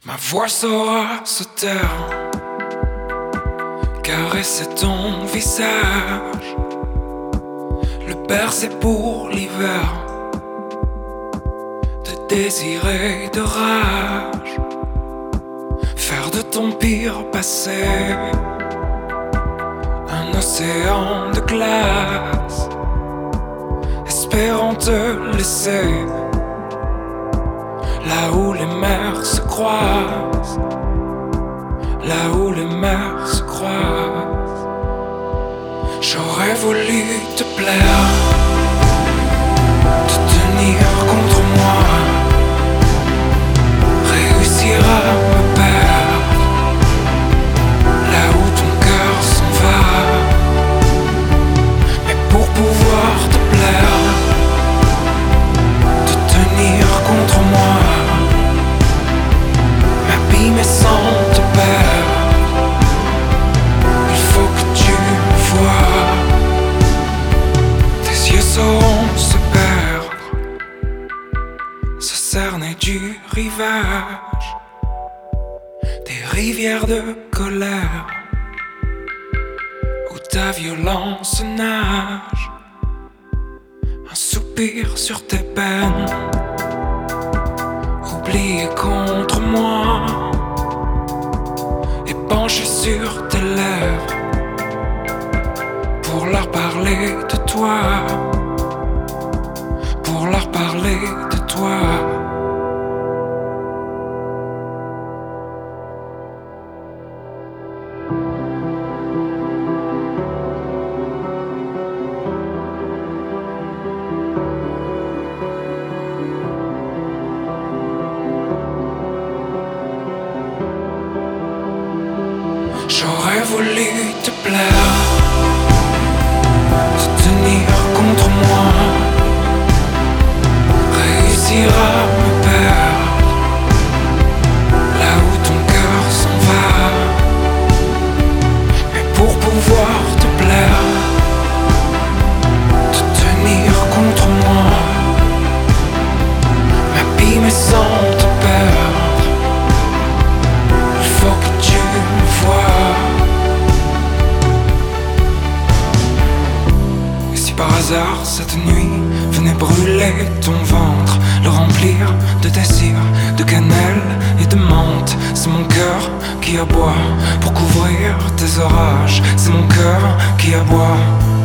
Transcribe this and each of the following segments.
Ma voix saura se taire, caresser ton visage, le bercer pour l'hiver, de désir et de rage, faire de ton pire passé un océan de glace, espérant te laisser là où les mers se croisent, là où les mers se croisent. J'aurais voulu te plaire, te tenir contre moi, réussir à me perdre là où ton cœur s'en va. Mais pour pouvoir te plaire, te tenir contre moi, m'abîmer sans te perdre, il faut que tu me vois. Tes yeux sauront se perdre, se cerner du rivage, des rivières de colère où ta violence nage. Un soupir sur tes peines, oublié contre moi, et penché sur tes lèvres pour leur parler de toi, pour leur parler de toi. J'aurais voulu te plaire, te tenir contre moi, réussir à me perdre là où ton cœur s'en va. Mais pour pouvoir te plaire, te tenir contre moi, m'abîmer sans te perdre, il faut que tu me vois. Et si par hasard cette nuit venait brûler ton ventre, le remplir de désir, de cannelle et de menthe, c'est mon cœur qui aboie pour couvrir tes orages, c'est mon cœur qui aboie.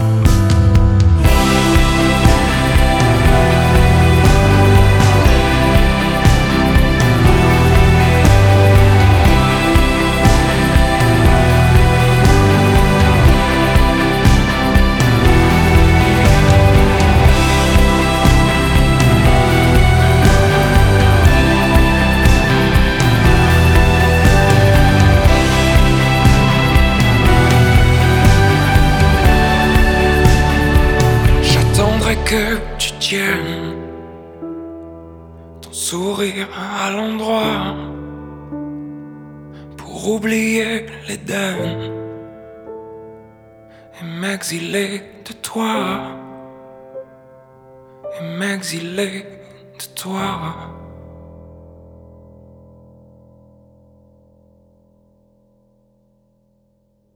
Que tu tiennes ton sourire à l'endroit pour oublier l'Éden et m'exiler de toi, et m'exiler de toi.